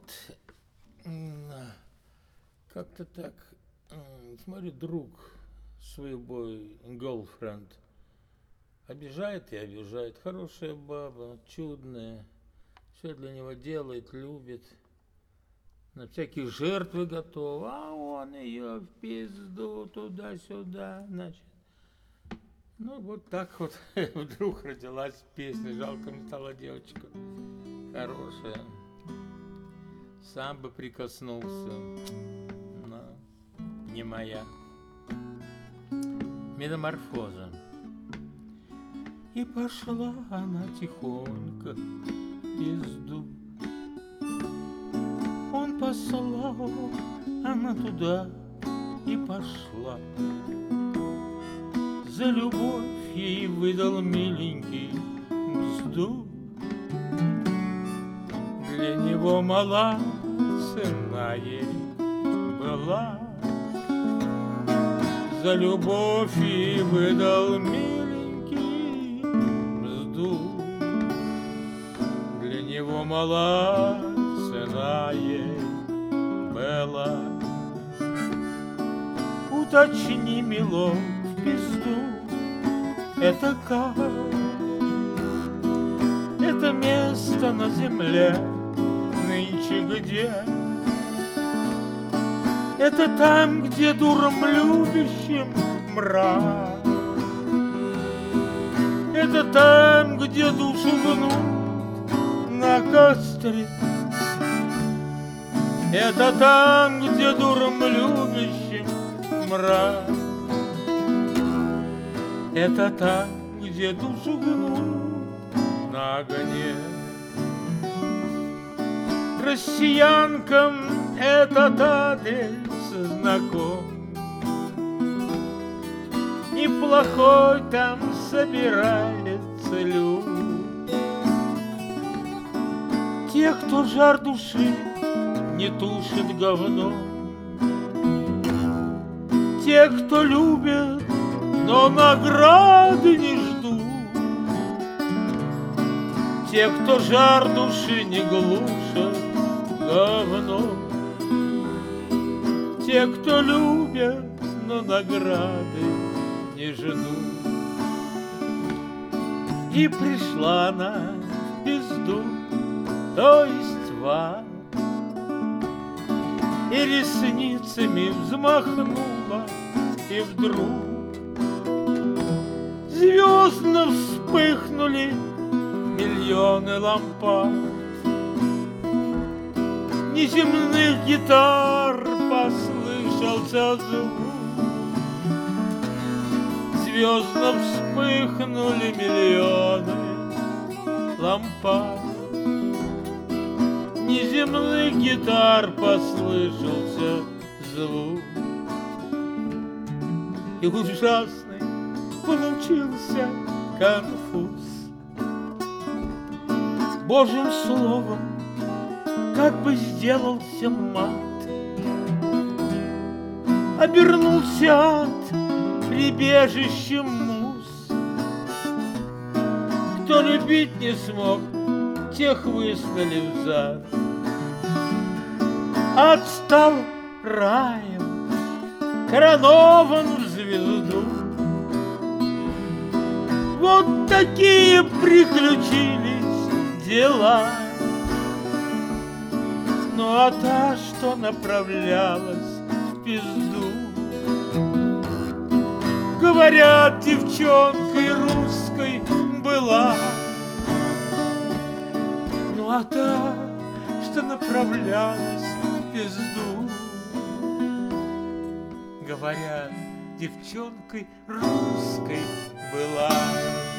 как-то так, смотрю, друг свой girlfriend обижает и обижает. Хорошая баба, чудная, все для него делает, любит, на всякие жертвы готов, а он ее в пизду туда-сюда, значит. Ну, вот так вот вдруг родилась песня, жалко мне стала девочка хорошая. Сам бы прикоснулся, но не моя. Метаморфоза. И пошла она тихонько в пизду. Он послал, она туда и пошла. За любовь ей выдал миленький мзду. Для него мала цена ей была. За любовь ей выдал миленький мзду. Для него мала цена ей была. Уточни, милок, в пизду это как? Это место на земле нынче где? Это там, где дурам любящим мрак. Это там, где душу гнут на костре. Это там, где дурам любящим мрак. Это там, где душу гнут на огне. Россиянкам этот адрес знаком. Неплохой там собирается люд. Те, кто жар души не тушит говно. Те, кто любит, но награды не ждут. Те, кто жар души не глушат говно. Те, кто любят, но награды не ждут. И пришла она в пизду, то есть в ад, и ресницами взмахнула, и вдруг звездно вспыхнули миллионы лампад. Неземных гитар послышался звук. Звездно вспыхнули миллионы лампад. Неземных гитар послышался звук. И ужасный получился конфуз. Божьим словом как бы сделался мат. Обернулся ад прибежищем муз. Кто любить не смог, тех выслали взад. Ад стал раем, коронован в звезду. Вот такие приключились дела. Ну а та, что направлялась в пизду, говорят, девчонкой русской была. Ну а та, что направлялась в пизду, говорят, девчонкой русской была.